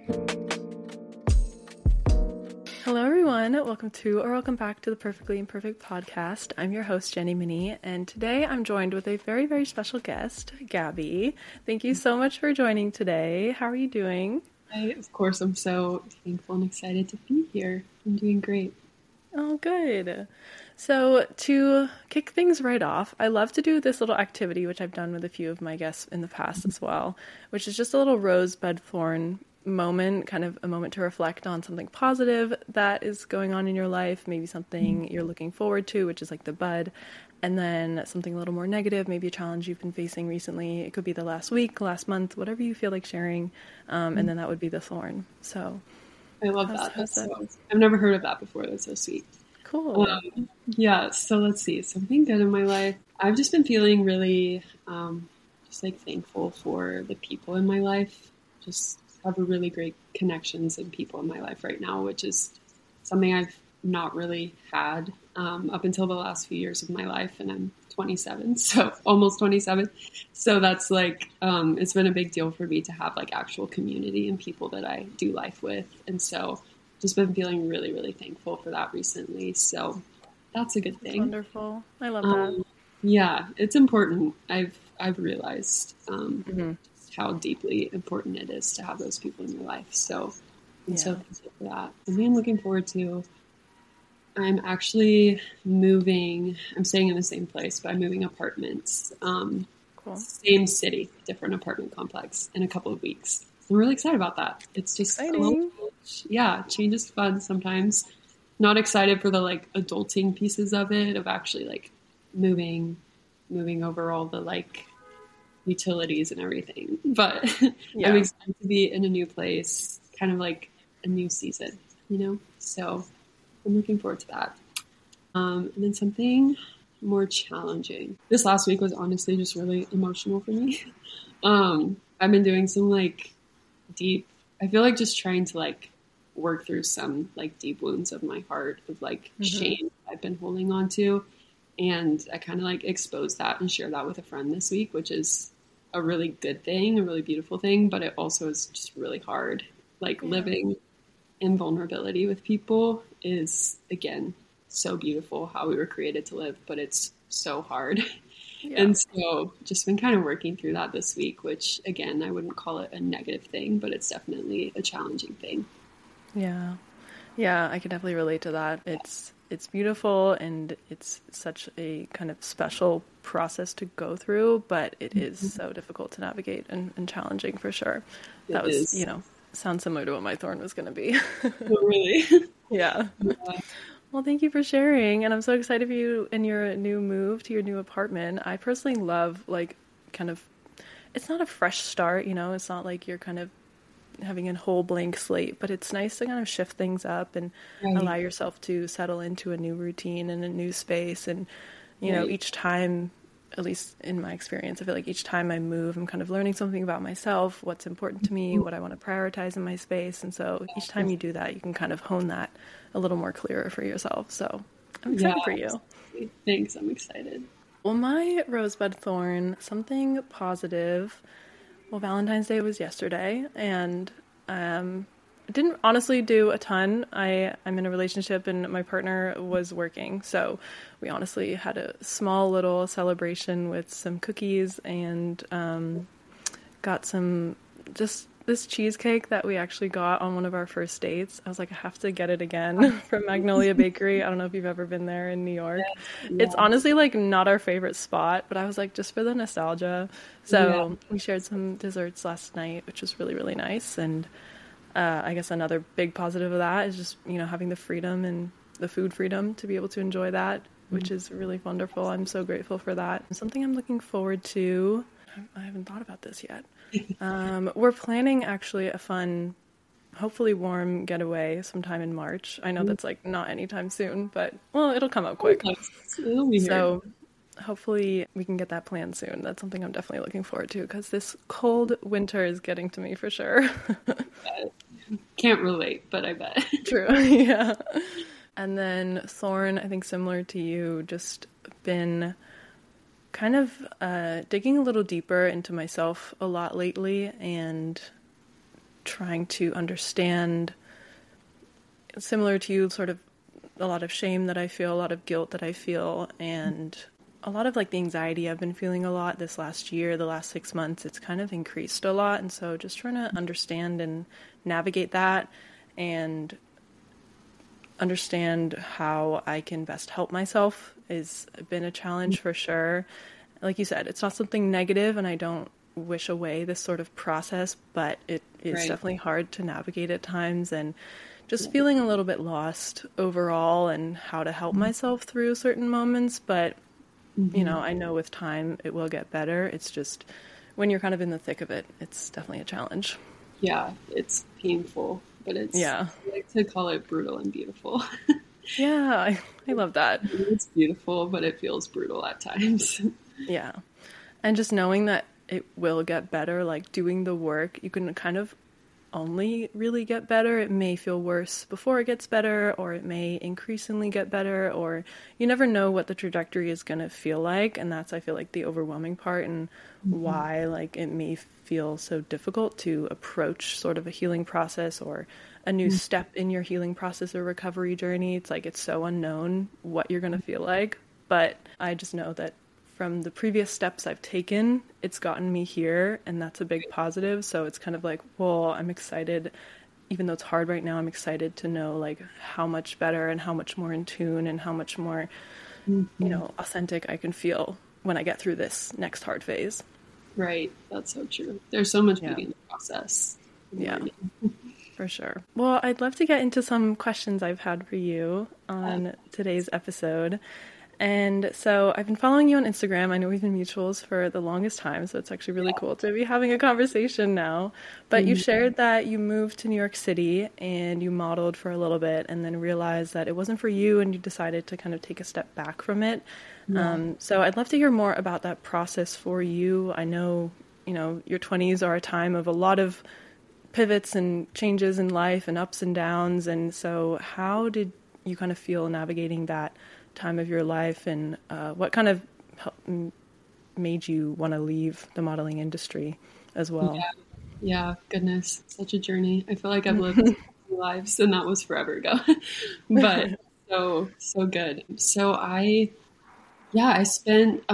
Hello, everyone. Welcome back to the Perfectly Imperfect podcast. I'm your host, Jenny Minnie, and today I'm joined with a very, very special guest, Gabby. Thank you so much for joining today. How are you doing? Of course, I'm so thankful and excited to be here. I'm doing great. Oh, good. So to kick things right off, I love to do this little activity, which I've done with a few of my guests in the past as well, which is just a little rosebud thorn moment, kind of a moment to reflect on something positive that is going on in your life, maybe something you're looking forward to, which is like the bud, and then something a little more negative, maybe a challenge you've been facing recently. It could be the last week, last month, whatever you feel like sharing, and then that would be the thorn. So I love that. I've never heard of that before. That's so sweet. Cool. So let's see. Something good in my life. I've just been feeling really just like thankful for the people in my life. Just have a really great connections and people in my life right now, which is something I've not really had up until the last few years of my life. And I'm 27, so almost 27. So that's like, it's been a big deal for me to have like actual community and people that I do life with. And so just been feeling really, really thankful for that recently. So that's a good thing. That's wonderful. I love that. Yeah, it's important. I've realized how deeply important it is to have those people in your life. So I'm so thankful for that. Something I'm looking forward to. I'm actually moving. I'm staying in the same place, but I'm moving apartments. Cool. Same city, different apartment complex in a couple of weeks. I'm really excited about that. It's just exciting. Change is fun sometimes. Not excited for the like adulting pieces of it, of actually like moving over all the like utilities and everything. But I'm excited to be in a new place, kind of like a new season, you know? So I'm looking forward to that. And then something more challenging. This last week was honestly just really emotional for me. I've been doing some like I feel like just trying to like work through some like deep wounds of my heart of like shame I've been holding on to. And I kind of like exposed that and shared that with a friend this week, which is a really good thing, a really beautiful thing, but it also is just really hard. Like living in vulnerability with people is, again, so beautiful how we were created to live, but it's so hard. And so just been kind of working through that this week, which again, I wouldn't call it a negative thing, but it's definitely a challenging thing. Yeah. Yeah, I can definitely relate to that. It's beautiful and it's such a kind of special process to go through, but it is so difficult to navigate and challenging for sure. That was, sounds similar to what my thorn was going to be. Oh, really? Yeah. Well, thank you for sharing. And I'm so excited for you and your new move to your new apartment. I personally love like kind of, it's not a fresh start, it's not like you're kind of having a whole blank slate, but it's nice to kind of shift things up and allow yourself to settle into a new routine and a new space. And, each time, at least in my experience, I feel like each time I move, I'm kind of learning something about myself, what's important to me, what I want to prioritize in my space. And so each time you do that, you can kind of hone that a little more clearer for yourself. So I'm excited for you. Thanks. I'm excited. Well, my rosebud thorn, something positive. Well, Valentine's Day was yesterday, and I didn't honestly do a ton. I'm in a relationship, and my partner was working, so we honestly had a small little celebration with some cookies and got some just this cheesecake that we actually got on one of our first dates. I was like, I have to get it again from Magnolia Bakery. I don't know if you've ever been there in New York. Yeah. It's honestly like not our favorite spot, but I was like, just for the nostalgia. So we shared some desserts last night, which was really, really nice. And I guess another big positive of that is just, having the freedom and the food freedom to be able to enjoy that, which is really wonderful. I'm so grateful for that. Something I'm looking forward to. I haven't thought about this yet. We're planning actually a fun, hopefully warm getaway sometime in March. I know that's like not anytime soon, but it'll come up quick. It'll be so hopefully we can get that planned soon. That's something I'm definitely looking forward to because this cold winter is getting to me for sure. Can't relate, but I bet. True. Yeah. And then Thorn, I think similar to you, just been kind of digging a little deeper into myself a lot lately and trying to understand, similar to you, sort of a lot of shame that I feel, a lot of guilt that I feel, and a lot of like the anxiety I've been feeling a lot this last year, the last 6 months, it's kind of increased a lot. And so just trying to understand and navigate that and understand how I can best help myself has been a challenge for sure. Like you said, it's not something negative, and I don't wish away this sort of process, but it is definitely hard to navigate at times, and just feeling a little bit lost overall and how to help myself through certain moments. But, you know, I know with time it will get better. It's just when you're kind of in the thick of it, it's definitely a challenge. Yeah, it's painful, but it's, I like to call it brutal and beautiful. Yeah, I love that. It's beautiful, but it feels brutal at times. Yeah. And just knowing that it will get better, like doing the work, you can kind of only really get better. It may feel worse before it gets better, or it may increasingly get better, or you never know what the trajectory is going to feel like. And that's, I feel like, the overwhelming part, and why like it may feel so difficult to approach sort of a healing process or a new step in your healing process or recovery journey. It's like, it's so unknown what you're going to feel like. But I just know that from the previous steps I've taken, it's gotten me here, and that's a big positive. So it's kind of like, well, I'm excited, even though it's hard right now, I'm excited to know like how much better and how much more in tune and how much more, you know, authentic I can feel when I get through this next hard phase. Right. That's so true. There's so much beauty in the process. Yeah, for sure. Well, I'd love to get into some questions I've had for you on today's episode. And so I've been following you on Instagram. I know we've been mutuals for the longest time, so it's actually really cool to be having a conversation now. But you shared that you moved to New York City and you modeled for a little bit and then realized that it wasn't for you, and you decided to kind of take a step back from it. So I'd love to hear more about that process for you. I know, you know, your 20s are a time of a lot of pivots and changes in life and ups and downs. And so how did you kind of feel navigating that time of your life, and what kind of made you want to leave the modeling industry as well? Yeah, goodness, such a journey. I feel like I've lived 2 lives, and that was forever ago. But so good. So I spent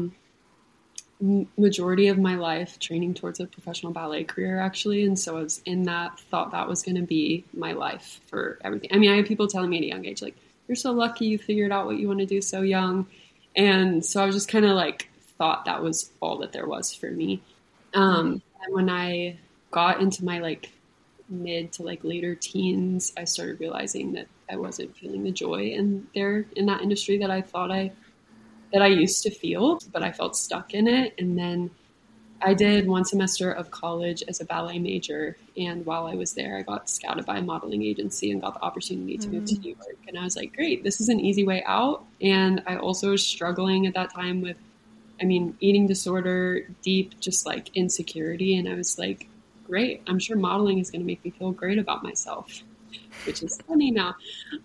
majority of my life training towards a professional ballet career, actually. And so I was in that, thought that was going to be my life for everything. I mean, I had people telling me at a young age, like, you're so lucky you figured out what you want to do so young. And so I was just kind of like, thought that was all that there was for me. And when I got into my like mid to like later teens, I started realizing that I wasn't feeling the joy in that industry that I thought that I used to feel, but I felt stuck in it. And then I did 1 semester of college as a ballet major. And while I was there, I got scouted by a modeling agency and got the opportunity to move to New York. And I was like, great, this is an easy way out. And I also was struggling at that time with, eating disorder, deep, just like insecurity. And I was like, great, I'm sure modeling is going to make me feel great about myself, which is funny now.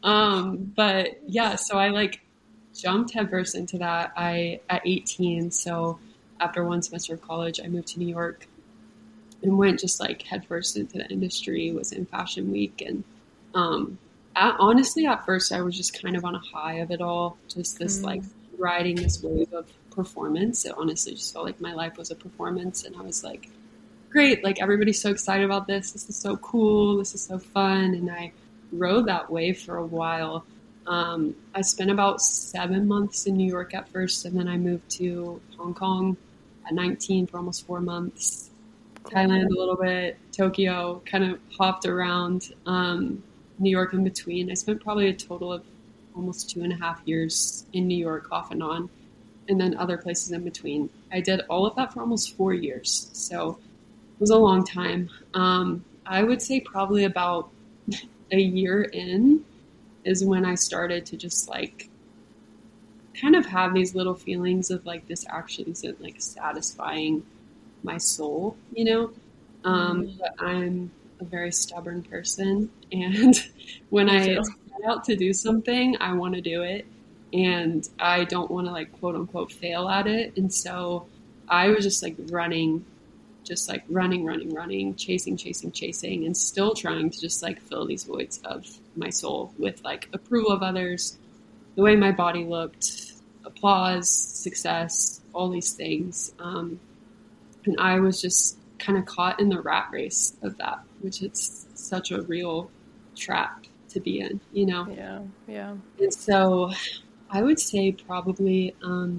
But yeah, so I like jumped headfirst into that. At 18, so after 1 semester of college, I moved to New York and went just like headfirst into the industry, was in Fashion Week. And honestly, at first, I was just kind of on a high of it all, just this like riding this wave of performance. It honestly just felt like my life was a performance. And I was like, great, like everybody's so excited about this. This is so cool. This is so fun. And I rode that wave for a while. I spent about 7 months in New York at first, and then I moved to Hong Kong at 19 for almost 4 months, Thailand a little bit, Tokyo, kind of hopped around, New York in between. I spent probably a total of almost 2.5 years in New York off and on, and then other places in between. I did all of that for almost 4 years, so it was a long time. I would say probably about a year in is when I started to just like kind of have these little feelings of like, this actually isn't like satisfying my soul, you know? But I'm a very stubborn person. And when I set out to do something, I want to do it. And I don't want to like, quote unquote, fail at it. And so I was just like running just like running, chasing, and still trying to just like fill these voids of my soul with like approval of others, the way my body looked, applause, success, all these things. And I was just kind of caught in the rat race of that, which is such a real trap to be in, you know? Yeah. Yeah. And so I would say probably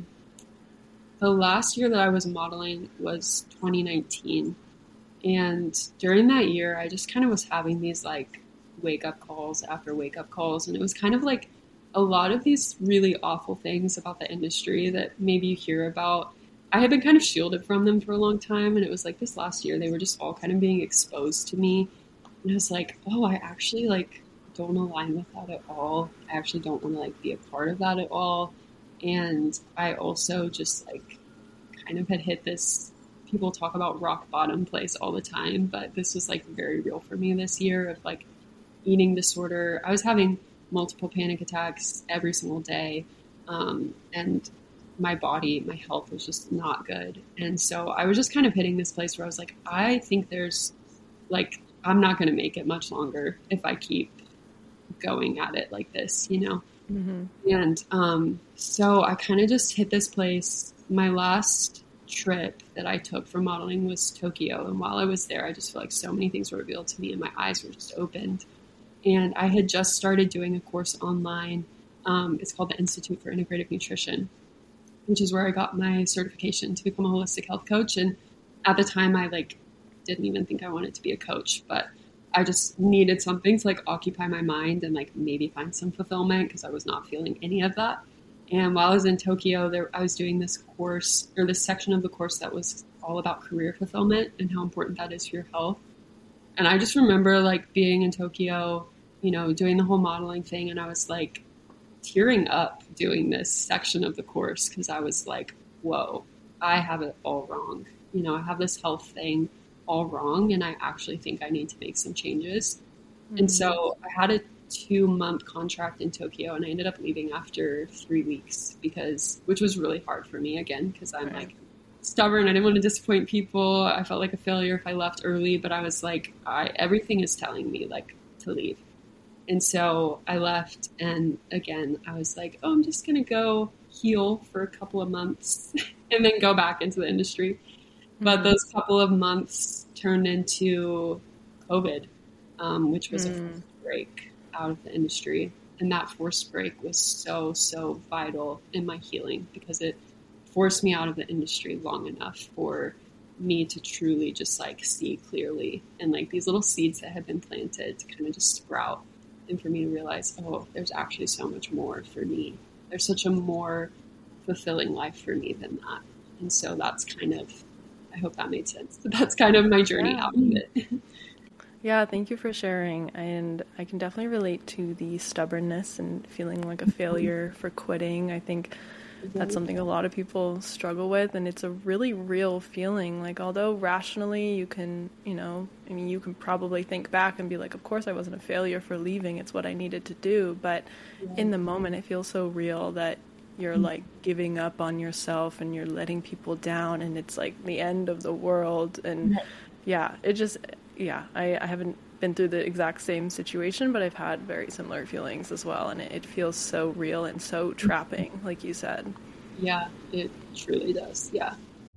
the last year that I was modeling was 2019. And during that year, I just kind of was having these like wake up calls after wake up calls. And it was kind of like a lot of these really awful things about the industry that maybe you hear about. I had been kind of shielded from them for a long time. And it was like this last year, they were just all kind of being exposed to me. And I was like, oh, I actually like don't align with that at all. I actually don't want to like be a part of that at all. And I also just like kind of had hit this, people talk about rock bottom place all the time, but this was like very real for me this year of like eating disorder. I was having multiple panic attacks every single day. And my body, my health was just not good. And so I was just kind of hitting this place where I was like, I think there's like, I'm not going to make it much longer if I keep going at it like this, you know? Mm-hmm. And so I kind of just hit this place. My last trip that I took for modeling was Tokyo. And while I was there, I just feel like so many things were revealed to me and my eyes were just opened. And I had just started doing a course online. It's called the Institute for Integrative Nutrition, which is where I got my certification to become a holistic health coach. And at the time I like didn't even think I wanted to be a coach, but I just needed something to like occupy my mind and like maybe find some fulfillment because I was not feeling any of that. And while I was in Tokyo, I was doing this course or this section of the course that was all about career fulfillment and how important that is for your health. And I just remember like being in Tokyo, you know, doing the whole modeling thing. And I was like tearing up doing this section of the course because I was like, whoa, I have it all wrong. You know, I have this health thing all wrong. And I actually think I need to make some changes. Mm-hmm. And so I had a 2-month contract in Tokyo and I ended up leaving after 3 weeks which was really hard for me again, because I'm like stubborn. I didn't want to disappoint people. I felt like a failure if I left early, but I was like, everything is telling me like to leave. And so I left. And again, I was like, oh, I'm just going to go heal for a couple of months and then go back into the industry. Mm-hmm. But those couple of months turned into COVID, which was a forced break out of the industry. And that forced break was so, so vital in my healing because it forced me out of the industry long enough for me to truly just like see clearly and like these little seeds that had been planted to kind of just sprout. And for me to realize, oh, there's actually so much more for me. There's such a more fulfilling life for me than that. And so that's kind of, I hope that made sense. But that's kind of my journey out of it. Yeah, thank you for sharing. And I can definitely relate to the stubbornness and feeling like a failure for quitting. I think that's something a lot of people struggle with, and it's a really real feeling. Like, although rationally you can, you can probably think back and be like, of course I wasn't a failure for leaving. It's what I needed to do. But in the moment, it feels so real that you're like giving up on yourself and you're letting people down, and it's like the end of the world. And I haven't been through the exact same situation, but I've had very similar feelings as well. And it feels so real and so trapping, like you said. Yeah, it truly does. Yeah.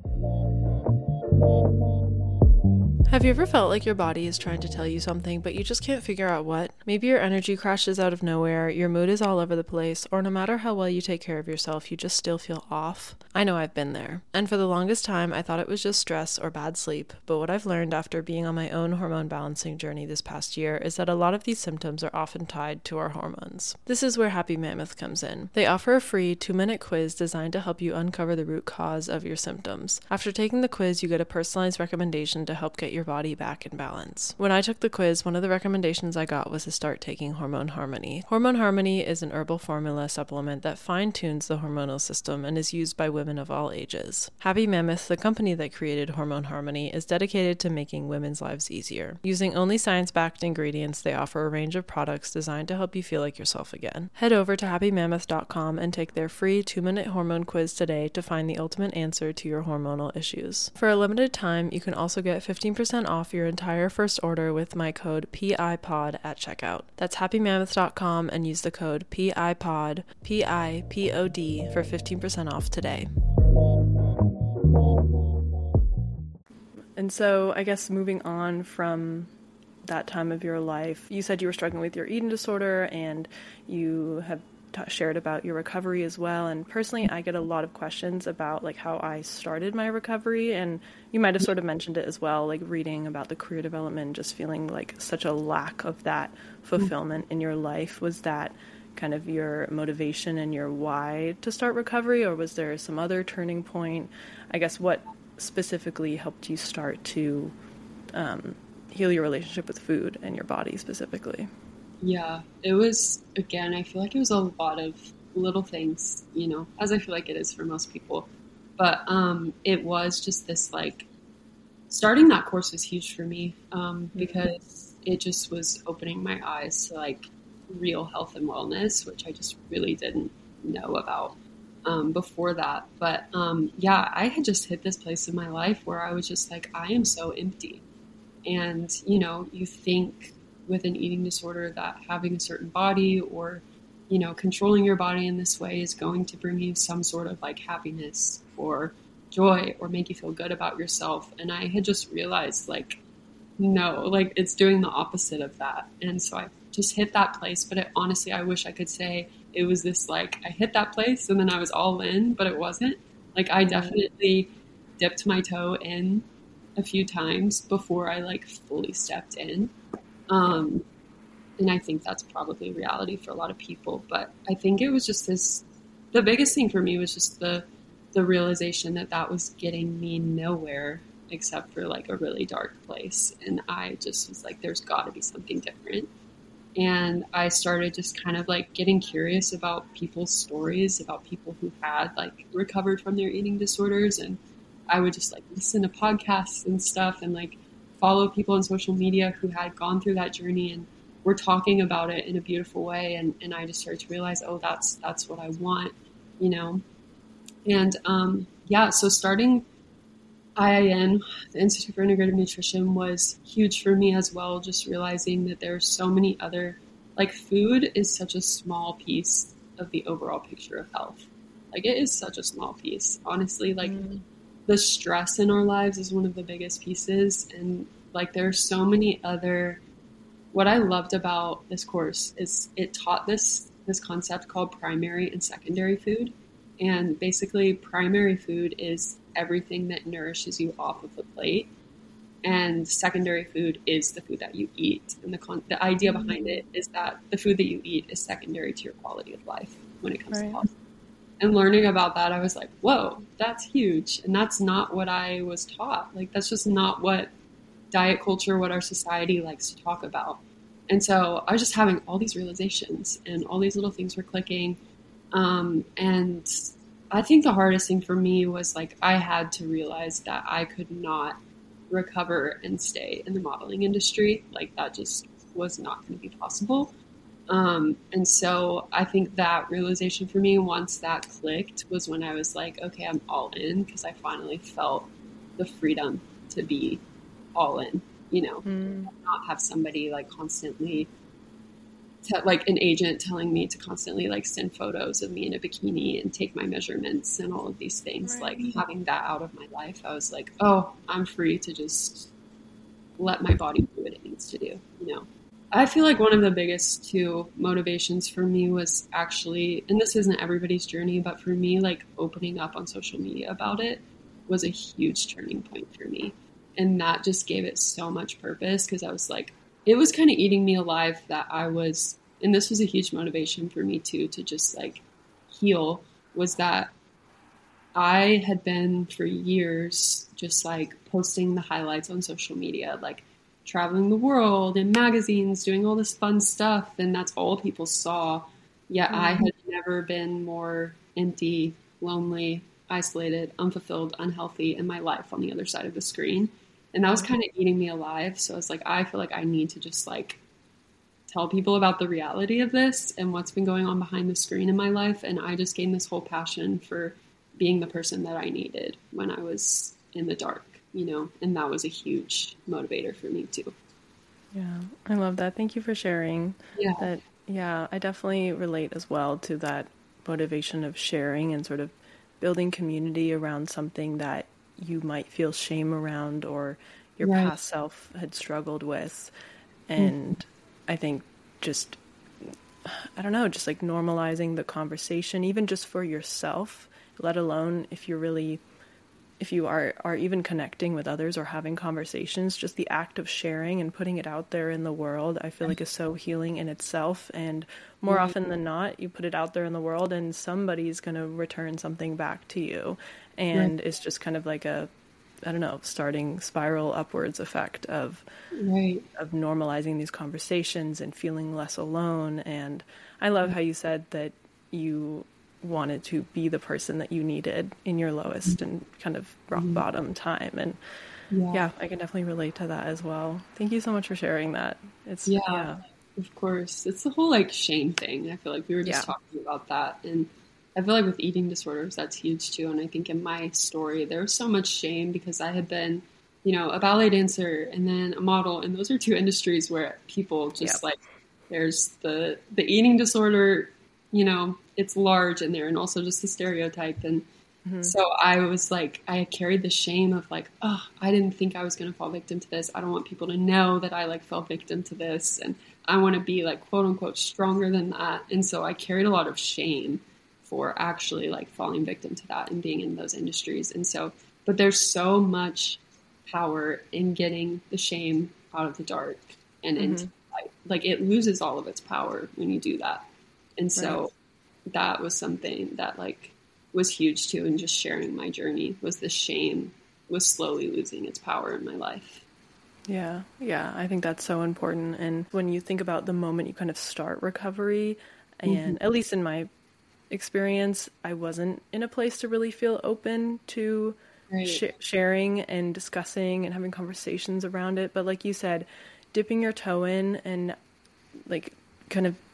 Have you ever felt like your body is trying to tell you something, but you just can't figure out what? Maybe your energy crashes out of nowhere, your mood is all over the place, or no matter how well you take care of yourself, you just still feel off. I know I've been there. And for the longest time, I thought it was just stress or bad sleep. But what I've learned after being on my own hormone balancing journey this past year is that a lot of these symptoms are often tied to our hormones. This is where Happy Mammoth comes in. They offer a free 2-minute quiz designed to help you uncover the root cause of your symptoms. After taking the quiz, you get a personalized recommendation to help get your your body back in balance. When I took the quiz, one of the recommendations I got was to start taking Hormone Harmony. Hormone Harmony is an herbal formula supplement that fine-tunes the hormonal system and is used by women of all ages. Happy Mammoth, the company that created Hormone Harmony, is dedicated to making women's lives easier. Using only science-backed ingredients, they offer a range of products designed to help you feel like yourself again. Head over to happymammoth.com and take their free 2-minute hormone quiz today to find the ultimate answer to your hormonal issues. For a limited time, you can also get 15% off your entire first order with my code PIPOD at checkout. That's happymammoth.com and use the code PIPOD, P-I-P-O-D, for 15% off today. And so I guess moving on from that time of your life, you said you were struggling with your eating disorder and you have shared about your recovery as well. And personally, I get a lot of questions about like how I started my recovery, and you might have sort of mentioned it as well, like reading about the career development, just feeling like such a lack of that fulfillment in your life. Was that kind of your motivation and your why to start recovery, or was there some other turning point? I guess what specifically helped you start to heal your relationship with food and your body specifically? Yeah, it was, again, I feel like it was a lot of little things, you know, as I feel like it is for most people. But it was just this, like, starting that course was huge for me because it just was opening my eyes to, like, real health and wellness, which I just really didn't know about before that. But yeah, I had just hit this place in my life where I was just like, I am so empty. And, you know, you think with an eating disorder that having a certain body or, you know, controlling your body in this way is going to bring you some sort of like happiness or joy or make you feel good about yourself. And I had just realized like, no, like it's doing the opposite of that. And so I just hit that place. But honestly, I wish I could say it was this, like, I hit that place and then I was all in, but it wasn't. Like, I definitely dipped my toe in a few times before I, like, fully stepped in. And I think that's probably reality for a lot of people. But I think it was just this, the biggest thing for me was just the realization that that was getting me nowhere except for, like, a really dark place. And I just was like, there's got to be something different. And I started just kind of like getting curious about people's stories, about people who had like recovered from their eating disorders. And I would just like listen to podcasts and stuff and like follow people on social media who had gone through that journey and were talking about it in a beautiful way. And I just started to realize, oh, that's what I want, you know? And yeah, so starting IIN, the Institute for Integrative Nutrition, was huge for me as well. Just realizing that there's so many other, like, food is such a small piece of the overall picture of health. Like, it is such a small piece, honestly. Like, the stress in our lives is one of the biggest pieces. And like, there's so many other, what I loved about this course is it taught this concept called primary and secondary food. And basically primary food is everything that nourishes you off of the plate. And secondary food is the food that you eat. And the idea behind it is that the food that you eat is secondary to your quality of life when it comes to health. And learning about that, I was like, whoa, that's huge. And that's not what I was taught. Like, that's just not what diet culture, what our society likes to talk about. And so I was just having all these realizations and all these little things were clicking. And I think the hardest thing for me was like, I had to realize that I could not recover and stay in the modeling industry. Like, that just was not going to be possible. And so I think that realization for me, once that clicked, was when I was like, okay, I'm all in, because I finally felt the freedom to be all in, you know, not have somebody like constantly, like an agent telling me to constantly like send photos of me in a bikini and take my measurements and all of these things. Like, having that out of my life, I was like, oh, I'm free to just let my body do what it needs to do, you know. I feel like one of the biggest two motivations for me was actually, and this isn't everybody's journey, but for me, like, opening up on social media about it was a huge turning point for me. And that just gave it so much purpose, because I was like, it was kind of eating me alive that I was, and this was a huge motivation for me too, to just like heal, was that I had been for years just like posting the highlights on social media, like traveling the world in magazines, doing all this fun stuff, and that's all people saw. Yet I had never been more empty, lonely, isolated, unfulfilled, unhealthy in my life on the other side of the screen. And that was kind of eating me alive. So I was like, I feel like I need to just like tell people about the reality of this and what's been going on behind the screen in my life. And I just gained this whole passion for being the person that I needed when I was in the dark, you know, and that was a huge motivator for me too. Yeah, I love that. Thank you for sharing Yeah. that. Yeah, I definitely relate as well to that motivation of sharing and sort of building community around something that you might feel shame around or your Right. past self had struggled with. And I think just, I don't know, just like normalizing the conversation, even just for yourself, let alone if you're really, if you are even connecting with others or having conversations, just the act of sharing and putting it out there in the world, I feel like is so healing in itself. And more often than not, you put it out there in the world and somebody's going to return something back to you. And it's just kind of like a, I don't know, starting spiral upwards effect of Right. normalizing these conversations and feeling less alone. And I love how you said that you wanted to be the person that you needed in your lowest and kind of rock bottom time. And yeah, I can definitely relate to that as well. Thank you so much for sharing that. It's Yeah, of course. It's the whole like shame thing. I feel like we were just talking about that. And I feel like with eating disorders, that's huge too. And I think in my story, there was so much shame because I had been, you know, a ballet dancer and then a model. And those are two industries where people just like, there's the eating disorder, you know, it's large in there and also just the stereotype. And so I was like, I carried the shame of like, oh, I didn't think I was going to fall victim to this. I don't want people to know that I like fell victim to this. And I want to be like, quote unquote, stronger than that. And so I carried a lot of shame for actually like falling victim to that and being in those industries. And so, but there's so much power in getting the shame out of the dark and into light. Like it loses all of its power when you do that. And so that was something that like was huge too. And just sharing my journey was the shame was slowly losing its power in my life. Yeah. I think that's so important. And when you think about the moment you kind of start recovery, and at least in my experience, I wasn't in a place to really feel open to sharing and discussing and having conversations around it. But like you said, dipping your toe in and like kind of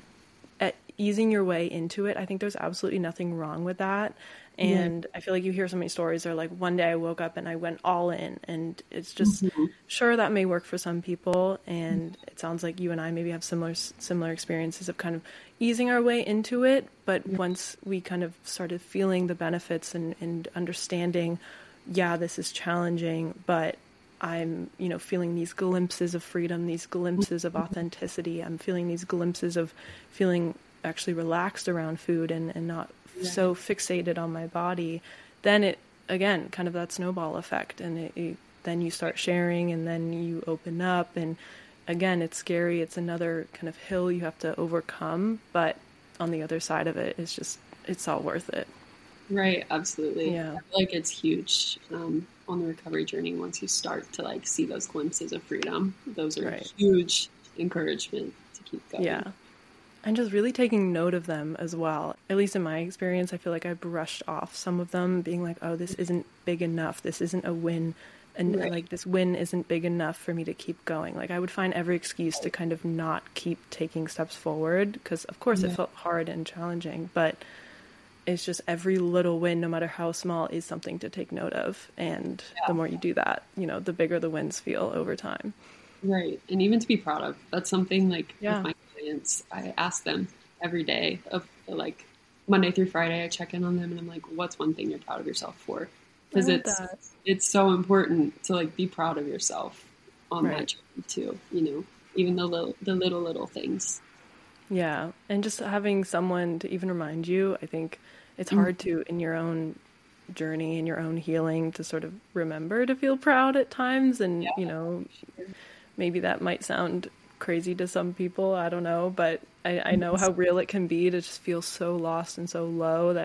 easing your way into it, I think there's absolutely nothing wrong with that. And I feel like you hear so many stories that are like, one day I woke up and I went all in, and it's just, sure, that may work for some people. And it sounds like you and I maybe have similar experiences of kind of easing our way into it. But once we kind of started feeling the benefits and understanding, yeah, this is challenging, but I'm, you know, feeling these glimpses of freedom, these glimpses of authenticity. I'm feeling these glimpses of feeling actually relaxed around food and not so fixated on my body. Then it, again, kind of that snowball effect. And then you start sharing and then you open up. And again, it's scary. It's another kind of hill you have to overcome. But on the other side of it, it's all worth it. Right. Absolutely. Yeah. I feel like it's huge on the recovery journey. Once you start to like see those glimpses of freedom, those are huge encouragement to keep going. Yeah. And just really taking note of them as well. At least in my experience, I feel like I brushed off some of them, being like, oh, this isn't big enough. This isn't a win. And like, this win isn't big enough for me to keep going. Like, I would find every excuse to kind of not keep taking steps forward. Because, of course, it felt hard and challenging. But it's just every little win, no matter how small, is something to take note of. And the more you do that, you know, the bigger the wins feel over time. Right. And even to be proud of. That's something like with my clients, I ask them every day of like Monday through Friday, I check in on them and I'm like, what's one thing you're proud of yourself for? Because it's so important to like be proud of yourself on that journey too, you know, even the little things. Yeah. And just having someone to even remind you, I think it's hard to, in your own journey, in your own healing, to sort of remember to feel proud at times. And, you know, maybe that might sound crazy to some people, I don't know, but I know how real it can be to just feel so lost and so low that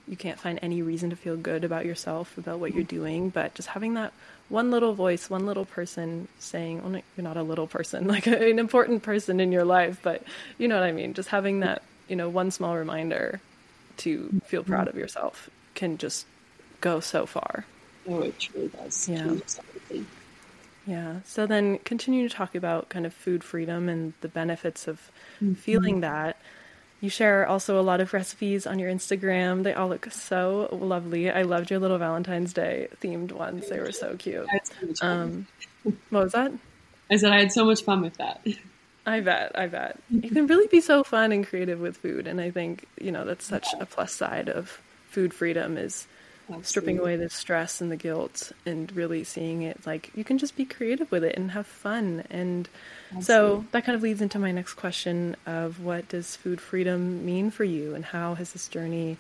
you can't find any reason to feel good about yourself, about what you're doing, but just having that one little voice, one little person saying, well, you're not a little person, like an important person in your life, but you know what I mean? Just having that, one small reminder to feel proud of yourself can just go so far. Oh, it truly does. Yeah. Changes everything. Yeah. So then continue to talk about kind of food freedom and the benefits of feeling that. You share also a lot of recipes on your Instagram. They all look so lovely. I loved your little Valentine's Day themed ones. They were so cute. I had so much fun. What was that? I said I had so much fun with that. I bet. You can really be so fun and creative with food. And I think, that's such a plus side of food freedom is stripping away the stress and the guilt and really seeing it like you can just be creative with it and have fun. And so that kind of leads into my next question of what does food freedom mean for you, and how has this journey,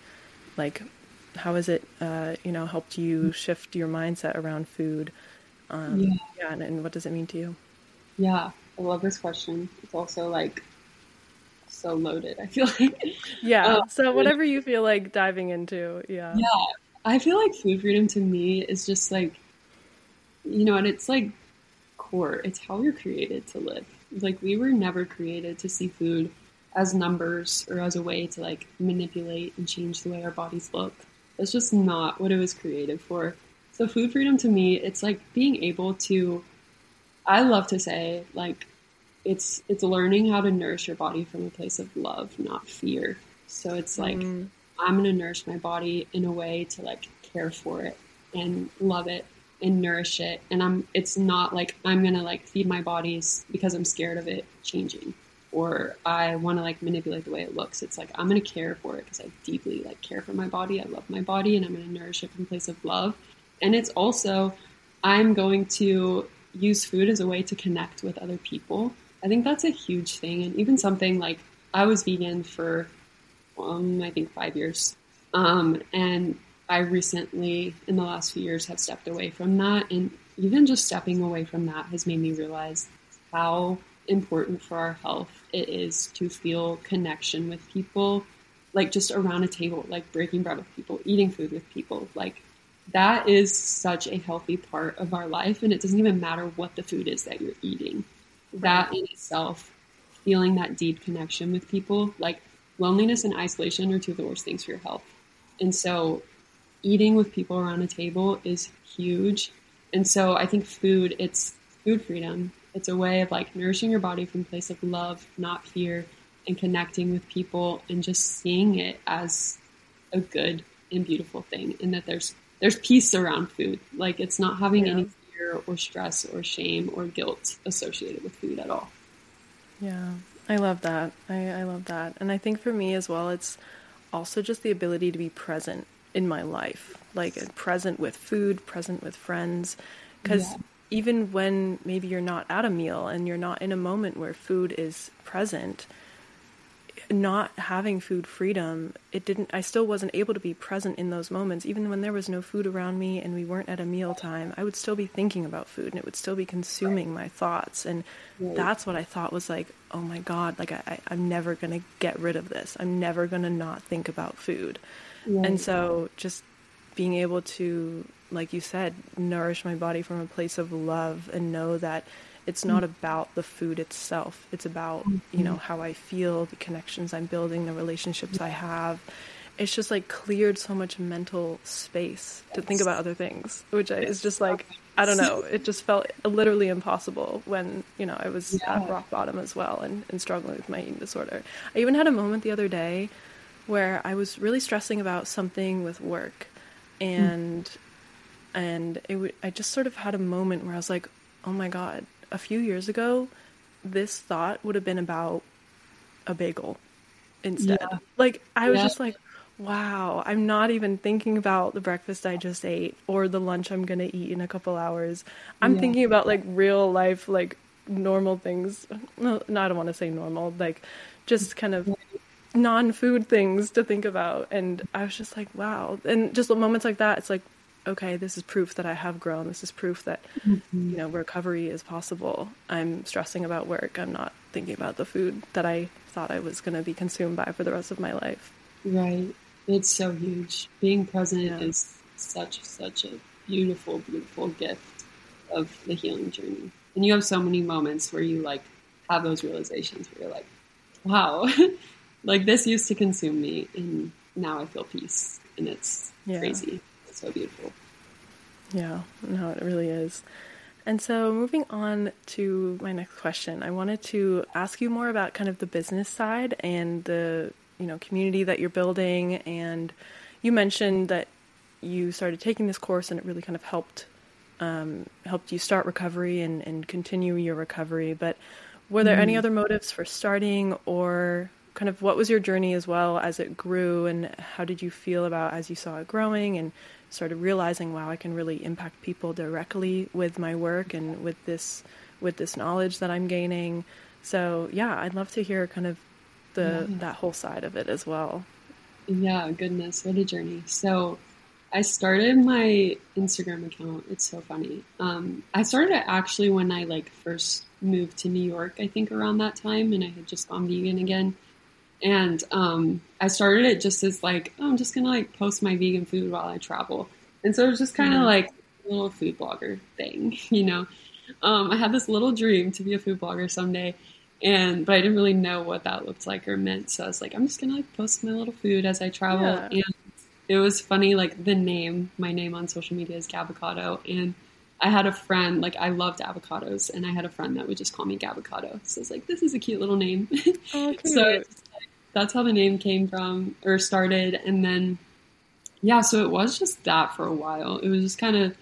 how has it, helped you shift your mindset around food? And what does it mean to you? Yeah, I love this question. It's also so loaded, I feel like. Yeah. So whatever you feel like diving into. Yeah. Yeah. I feel like food freedom to me is just and it's core. It's how we're created to live. We were never created to see food as numbers or as a way to manipulate and change the way our bodies look. That's just not what it was created for. So food freedom to me, it's being able to, I love to say, it's learning how to nourish your body from a place of love, not fear. So it's I'm going to nourish my body in a way to care for it and love it and nourish it. And it's not I'm going to feed my bodies because I'm scared of it changing, or I want to manipulate the way it looks. It's I'm going to care for it because I deeply care for my body. I love my body, and I'm going to nourish it from a place of love. And it's also, I'm going to use food as a way to connect with other people. I think that's a huge thing. And even something I was vegan for I think 5 years. And I recently, in the last few years, have stepped away from that. And even just stepping away from that has made me realize how important for our health it is to feel connection with people, just around a table, breaking bread with people, eating food with people. That is such a healthy part of our life. And it doesn't even matter what the food is that you're eating. That in itself, feeling that deep connection with people, loneliness and isolation are two of the worst things for your health. And so eating with people around a table is huge. And so I think it's food freedom. It's a way of nourishing your body from a place of love, not fear, and connecting with people and just seeing it as a good and beautiful thing. And that there's peace around food. It's not having any fear or stress or shame or guilt associated with food at all. Yeah. I love that. I love that. And I think for me as well, it's also just the ability to be present in my life, present with food, present with friends. Because even when maybe you're not at a meal and you're not in a moment where food is present, not having food freedom, I still wasn't able to be present in those moments. Even when there was no food around me and we weren't at a meal time, I would still be thinking about food and it would still be consuming my thoughts. And that's what I thought was oh my God, I'm never going to get rid of this. I'm never going to not think about food. And so just being able to, like you said, nourish my body from a place of love and know that it's not about the food itself. It's about, how I feel, the connections I'm building, the relationships I have. It's just cleared so much mental space to think about other things, which is just I don't know. It just felt literally impossible when, I was at rock bottom as well and struggling with my eating disorder. I even had a moment the other day where I was really stressing about something with work, and I just sort of had a moment where I was oh my God, a few years ago, this thought would have been about a bagel instead. I was just wow, I'm not even thinking about the breakfast I just ate or the lunch I'm going to eat in a couple hours. I'm thinking about real life, normal things. No, I don't want to say normal, just kind of non-food things to think about. And I was just wow. And just moments like that, it's okay, this is proof that I have grown. This is proof that, recovery is possible. I'm stressing about work. I'm not thinking about the food that I thought I was going to be consumed by for the rest of my life. Right. It's so huge. Being present Yeah. is such a beautiful, beautiful gift of the healing journey. And you have so many moments where you like have those realizations where you're like, wow, like this used to consume me and now I feel peace. And it's crazy. It's so beautiful. Yeah, no, it really is. And so moving on to my next question, I wanted to ask you more about kind of the business side and the, community that you're building. And you mentioned that you started taking this course and it really kind of helped you start recovery and continue your recovery. But were there any other motives for starting, or kind of what was your journey as well as it grew, and how did you feel about as you saw it growing and started realizing, wow, I can really impact people directly with my work and with this knowledge that I'm gaining. So yeah, I'd love to hear kind of that whole side of it as well. Yeah, goodness, what a journey. So I started my Instagram account. It's so funny. I started it actually when I like first moved to New York, I think around that time, and I had just gone vegan again. And I started it just as like, oh, I'm just going to like post my vegan food while I travel. And so it was just kind of like a little food blogger thing, I had this little dream to be a food blogger someday, but I didn't really know what that looked like or meant. So I was like, I'm just going to like post my little food as I travel. Yeah. And it was funny, like my name on social media is Gavocado. And I had a friend, like I loved avocados, and I had a friend that would just call me Gavocado. So I was like, this is a cute little name. Oh, so that's how the name came from or started. And then, yeah, so it was just that for a while. It was just kind of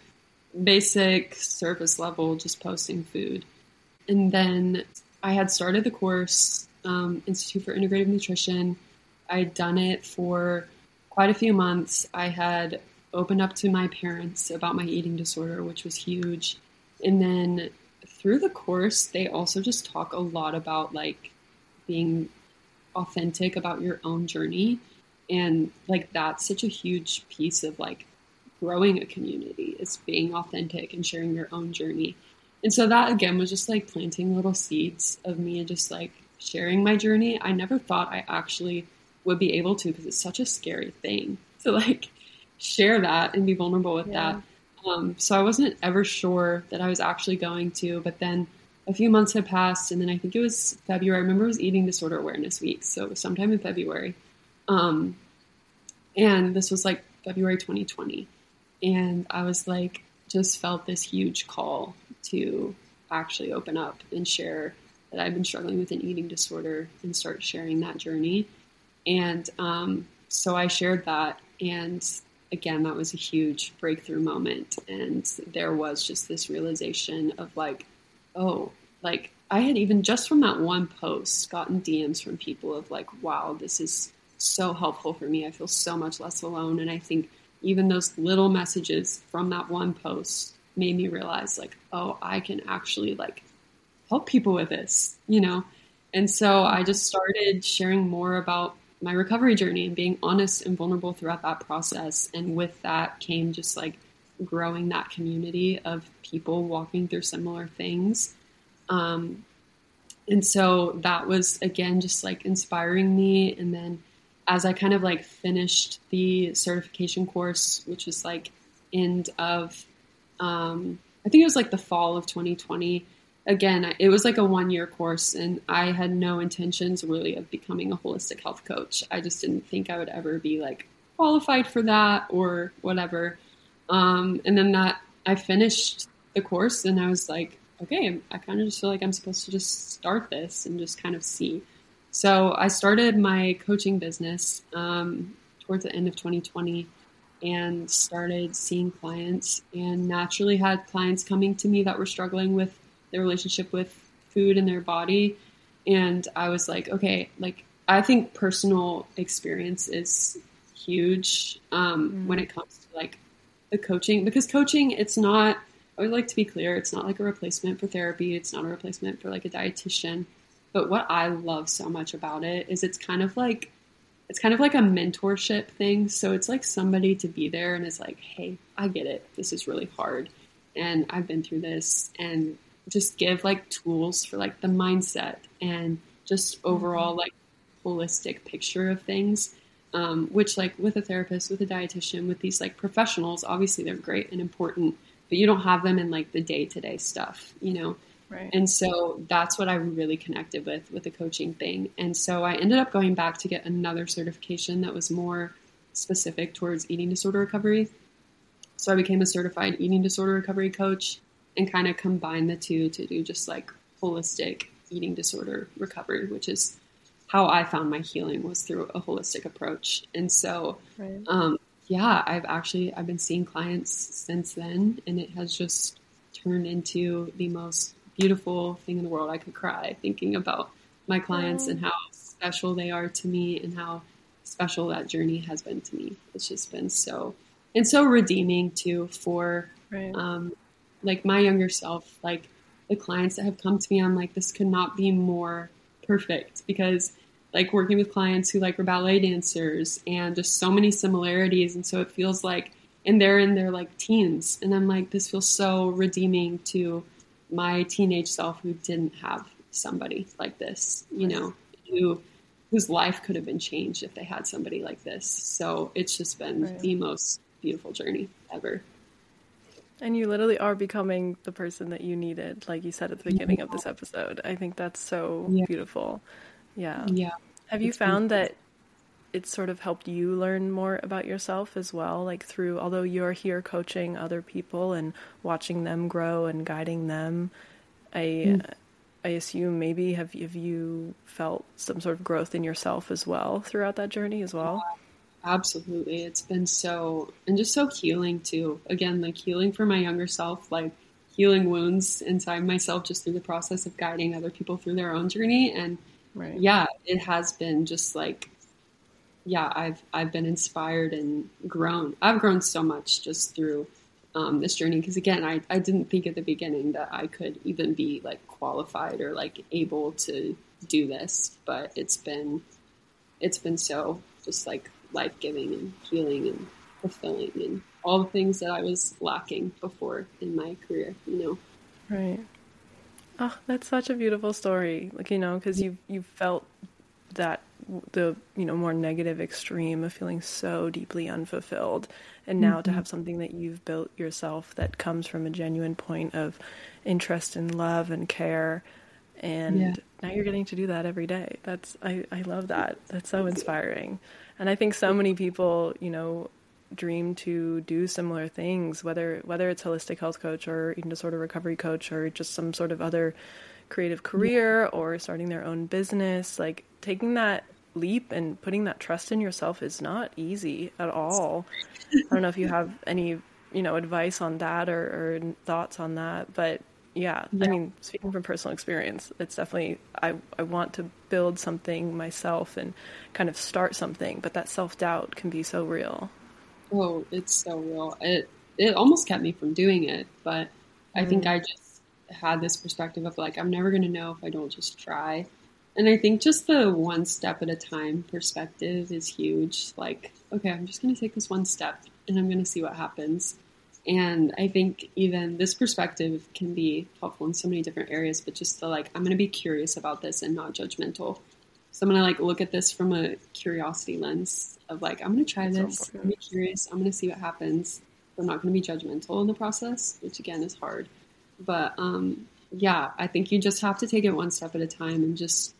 basic surface level, just posting food. And then I had started the course, Institute for Integrative Nutrition. I had done it for quite a few months. I had opened up to my parents about my eating disorder, which was huge. And then through the course, they also just talk a lot about like being authentic about your own journey. And like, that's such a huge piece of like growing a community, is being authentic and sharing your own journey. And so that again was just like planting little seeds of me and just like sharing my journey. I never thought I actually would be able to, because it's such a scary thing to like share that and be vulnerable with that. So I wasn't ever sure that I was actually going to, but then a few months had passed, and then I think it was February. I remember it was Eating Disorder Awareness Week, so it was sometime in February. And this was like February 2020. And I was like, just felt this huge call to actually open up and share that I've been struggling with an eating disorder and start sharing that journey. And so I shared that, and again, that was a huge breakthrough moment. And there was just this realization of like, oh, like I had even just from that one post gotten DMs from people of like, wow, this is so helpful for me. I feel so much less alone. And I think even those little messages from that one post made me realize like, oh, I can actually like help people with this, And so I just started sharing more about my recovery journey and being honest and vulnerable throughout that process. And with that came just like growing that community of people walking through similar things. And so that was, again, just like inspiring me. And then as I kind of like finished the certification course, which was like end of, I think it was like the fall of 2020. Again, it was like a 1-year course, and I had no intentions really of becoming a holistic health coach. I just didn't think I would ever be like qualified for that or whatever. And then I finished the course, and I was like, okay, I kind of just feel like I'm supposed to just start this and just kind of see. So I started my coaching business towards the end of 2020 and started seeing clients, and naturally had clients coming to me that were struggling with their relationship with food and their body. And I was like, okay, like I think personal experience is huge when it comes to like the coaching, because coaching, it's not, I would like to be clear, it's not like a replacement for therapy. It's not a replacement for like a dietitian. But what I love so much about it is it's kind of like a mentorship thing. So it's like somebody to be there and is like, hey, I get it. This is really hard. And I've been through this, and just give like tools for like the mindset and just overall like holistic picture of things. which like with a therapist, with a dietitian, with these like professionals, obviously they're great and important, but you don't have them in like the day-to-day stuff, you know? Right. And so that's what I really connected with the coaching thing. And so I ended up going back to get another certification that was more specific towards eating disorder recovery. So I became a certified eating disorder recovery coach and kind of combined the two to do just like holistic eating disorder recovery, which is how I found my healing, was through a holistic approach. And so, Right. yeah, I've been seeing clients since then, and it has just turned into the most beautiful thing in the world. I could cry thinking about my clients and how special they are to me and how special that journey has been to me. It's just been so redeeming too for, Right. like my younger self, like the clients that have come to me. I'm like, this could not be more perfect, because like working with clients who like were ballet dancers and just so many similarities. And so it feels like, and they're in their like teens. And I'm like, this feels so redeeming to my teenage self who didn't have somebody like this, you know, whose life could have been changed if they had somebody like this. So it's just been the most beautiful journey ever. And you literally are becoming the person that you needed, like you said at the beginning of this episode. I think that's so beautiful. Yeah. Yeah. Have you found that it's sort of helped you learn more about yourself as well? Like through, although you're here coaching other people and watching them grow and guiding them, I assume maybe have you felt some sort of growth in yourself as well throughout that journey as well? Absolutely. It's been just so healing too. Again, like healing for my younger self, like healing wounds inside myself just through the process of guiding other people through their own journey. And yeah, it has been just like, yeah, I've been inspired and grown. I've grown so much just through this journey. Because again, I didn't think at the beginning that I could even be like qualified or like able to do this, but it's been so just like life-giving and healing and fulfilling and all the things that I was lacking before in my career, you know? Right. Oh, that's such a beautiful story. Like, you know, because you've felt that the, you know, more negative extreme of feeling so deeply unfulfilled. And now to have something that you've built yourself that comes from a genuine point of interest and love and care. And now you're getting to do that every day. I love that. That's so inspiring. And I think so many people, you know, dream to do similar things, whether it's holistic health coach or eating disorder recovery coach or just some sort of other creative career or starting their own business. Like taking that leap and putting that trust in yourself is not easy at all. I don't know if you have any, you know, advice on that or thoughts on that, but yeah, I mean, speaking from personal experience, it's definitely, I want to build something myself and kind of start something, but that self-doubt can be so real. Oh, it's so real. It almost kept me from doing it, but I think I just had this perspective of like, I'm never going to know if I don't just try. And I think just the one step at a time perspective is huge. Like, okay, I'm just going to take this one step and I'm going to see what happens. And I think even this perspective can be helpful in so many different areas, but just the like, I'm going to be curious about this and not judgmental. So I'm going to like look at this from a curiosity lens of like, I'm going to try this, I'm going to be curious, I'm going to see what happens. I'm not going to be judgmental in the process, which again is hard. But yeah, I think you just have to take it one step at a time and just,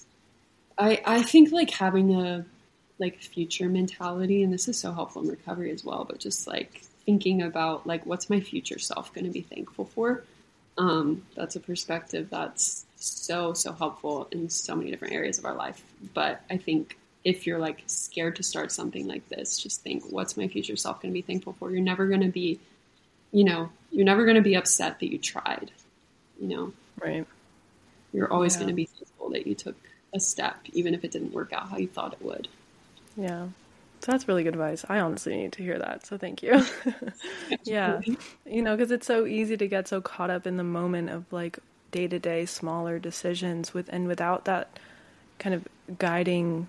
I think like having a like future mentality, and this is so helpful in recovery as well, but just like thinking about like, what's my future self going to be thankful for? That's a perspective that's so helpful in so many different areas of our life. But I think if you're like scared to start something like this, just think, what's my future self going to be thankful for? You're never going to be, you know, you're never going to be upset that you tried, you know? Right. You're always going to be thankful that you took a step, even if it didn't work out how you thought it would. Yeah. So that's really good advice. I honestly need to hear that. So thank you. Yeah. You know, because it's so easy to get so caught up in the moment of like day-to-day smaller decisions without that kind of guiding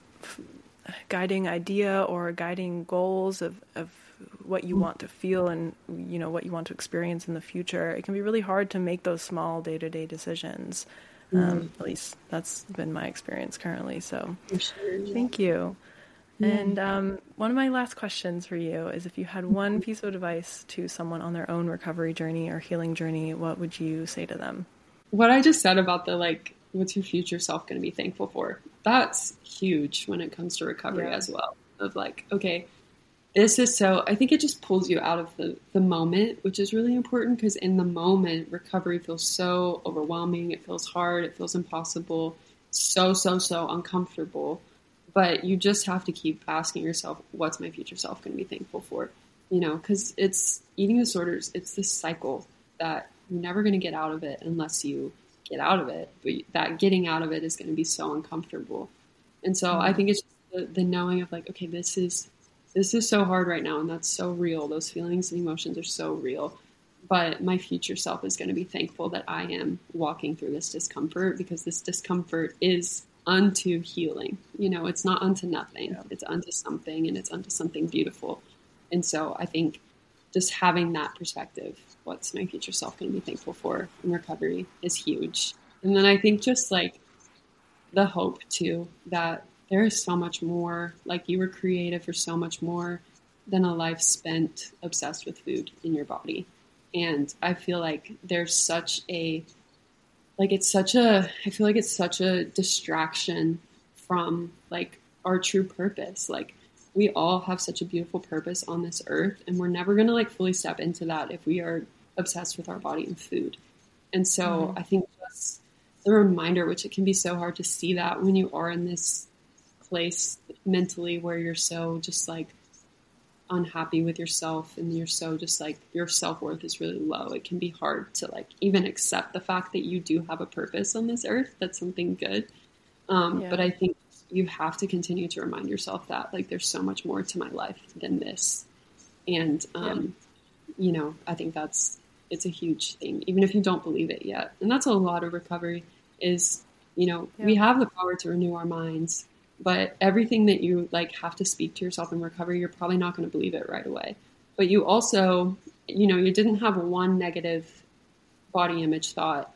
idea or guiding goals of what you want to feel and, you know, what you want to experience in the future. It can be really hard to make those small day-to-day decisions. At least that's been my experience currently. So thank you. And one of my last questions for you is, if you had one piece of advice to someone on their own recovery journey or healing journey, what would you say to them? What I just said about the like, what's your future self going to be thankful for? That's huge when it comes to recovery as well. Of like, okay, this is so, I think it just pulls you out of the moment, which is really important, because in the moment, recovery feels so overwhelming. It feels hard. It feels impossible. So uncomfortable. But you just have to keep asking yourself, what's my future self going to be thankful for? You know, because it's eating disorders. It's this cycle that you're never going to get out of it unless you get out of it. But that getting out of it is going to be so uncomfortable. And so I think it's just the knowing of like, okay, this is so hard right now. And that's so real. Those feelings and emotions are so real. But my future self is going to be thankful that I am walking through this discomfort, because this discomfort is unto healing. You know, it's not unto nothing. Yeah. It's unto something, and it's unto something beautiful. And so I think just having that perspective, what's my future self going to be thankful for in recovery, is huge. And then I think just like the hope too, that there is so much more, like you were created for so much more than a life spent obsessed with food in your body. And I feel like there's such a, like I feel like it's such a distraction from like our true purpose. Like we all have such a beautiful purpose on this earth, and we're never going to like fully step into that if we are obsessed with our body and food. And so I think just the reminder, which it can be so hard to see that when you are in this place mentally where you're so just like unhappy with yourself, and you're so just like your self-worth is really low. It can be hard to like even accept the fact that you do have a purpose on this earth. That's something good. But I think you have to continue to remind yourself that like there's so much more to my life than this. And you know, I think it's a huge thing, even if you don't believe it yet. And that's a lot of recovery is, you know, we have the power to renew our minds. But everything that you like have to speak to yourself in recovery, you're probably not going to believe it right away. But you also, you know, you didn't have one negative body image thought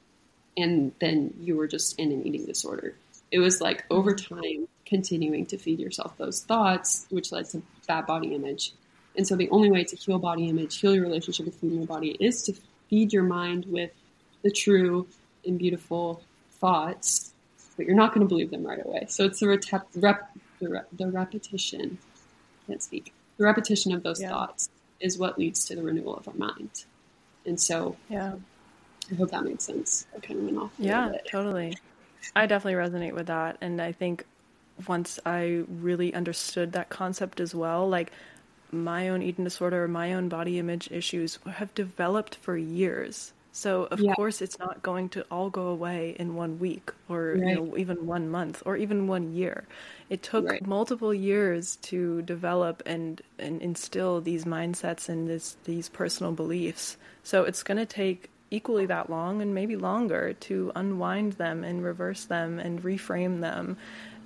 and then you were just in an eating disorder. It was like over time continuing to feed yourself those thoughts, which led to bad body image. And so the only way to heal body image, heal your relationship with food in your body, is to feed your mind with the true and beautiful thoughts. But you're not going to believe them right away. So it's the repetition. Can't speak. The repetition of those thoughts is what leads to the renewal of our mind. And so, I hope that makes sense. I kind of went off. Yeah, totally. I definitely resonate with that. And I think once I really understood that concept as well, like my own eating disorder, my own body image issues have developed for years. So, of course, it's not going to all go away in 1 week or you know, even 1 month or even 1 year. It took multiple years to develop and instill these mindsets and these personal beliefs. So it's going to take equally that long and maybe longer to unwind them and reverse them and reframe them.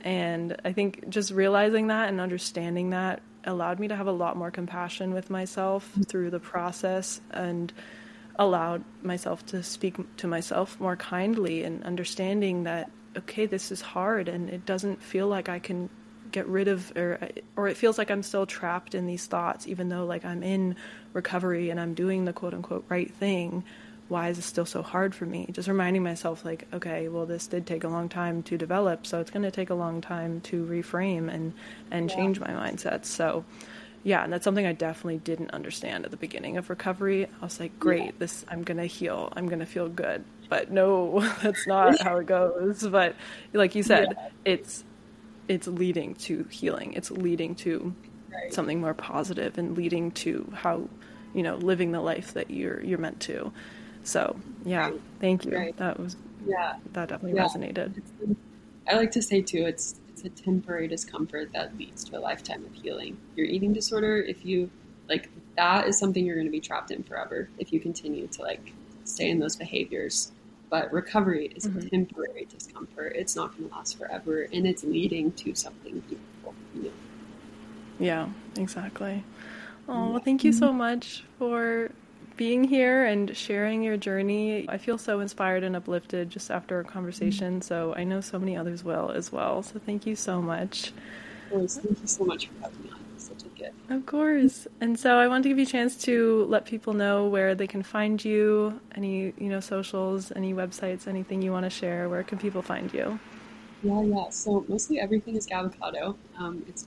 And I think just realizing that and understanding that allowed me to have a lot more compassion with myself through the process, and allowed myself to speak to myself more kindly, and understanding that, okay, this is hard and it doesn't feel like I can get rid of, or it feels like I'm still trapped in these thoughts, even though like I'm in recovery and I'm doing the quote unquote right thing. Why is it still so hard for me? Just reminding myself like, okay, well, this did take a long time to develop, so it's going to take a long time to reframe and change my mindset. So yeah, and that's something I definitely didn't understand at the beginning of recovery. I was like, great, I'm going to heal. I'm going to feel good. But no, that's not how it goes. But like you said, it's leading to healing. It's leading to something more positive, and leading to how, you know, living the life that you're meant to. So thank you. That definitely resonated. I like to say too, it's a temporary discomfort that leads to a lifetime of healing. Your eating disorder, if you like, that is something you're going to be trapped in forever if you continue to like stay in those behaviors. But recovery is a temporary discomfort. It's not going to last forever, and it's leading to something beautiful. You know? Yeah, exactly. Oh, well, thank you so much for being here and sharing your journey. I feel so inspired and uplifted just after our conversation. So I know so many others will as well. So thank you so much. course. Thank you so much for having me on. It's such a gift. Of course. And so I want to give you a chance to let people know where they can find you, any, socials, any websites, anything you want to share. Where can people find you? Yeah. So mostly everything is Gabbacado. It's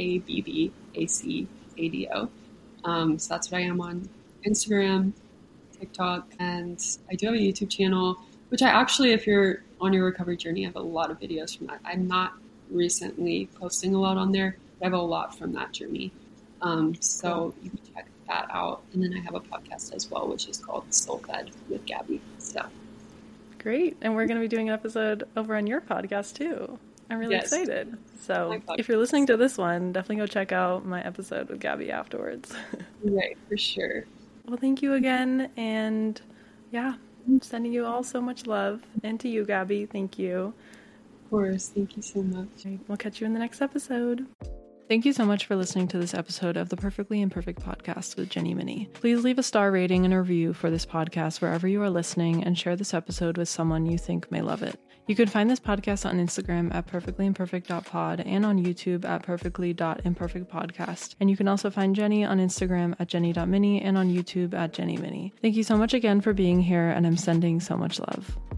GABBACADO. So that's what I am on Instagram, TikTok, and I do have a YouTube channel, which I actually, if you're on your recovery journey, I have a lot of videos from that. I'm not recently posting a lot on there, but I have a lot from that journey. So you can check that out. And then I have a podcast as well, which is called Soul Fed with Gabby. So great. And we're going to be doing an episode over on your podcast too. I'm really excited. So if you're listening to this one, definitely go check out my episode with Gabby afterwards. Right, for sure. Well, thank you again. And yeah, sending you all so much love. And to you, Gabby, thank you. Of course. Thank you so much. We'll catch you in the next episode. Thank you so much for listening to this episode of the Perfectly Imperfect podcast with Jenny Minnie. Please leave a star rating and a review for this podcast wherever you are listening, and share this episode with someone you think may love it. You can find this podcast on Instagram at perfectlyimperfect.pod and on YouTube at perfectly.imperfectpodcast. And you can also find Jenny on Instagram at jenny.minnie and on YouTube at jennyminnie. Thank you so much again for being here, and I'm sending so much love.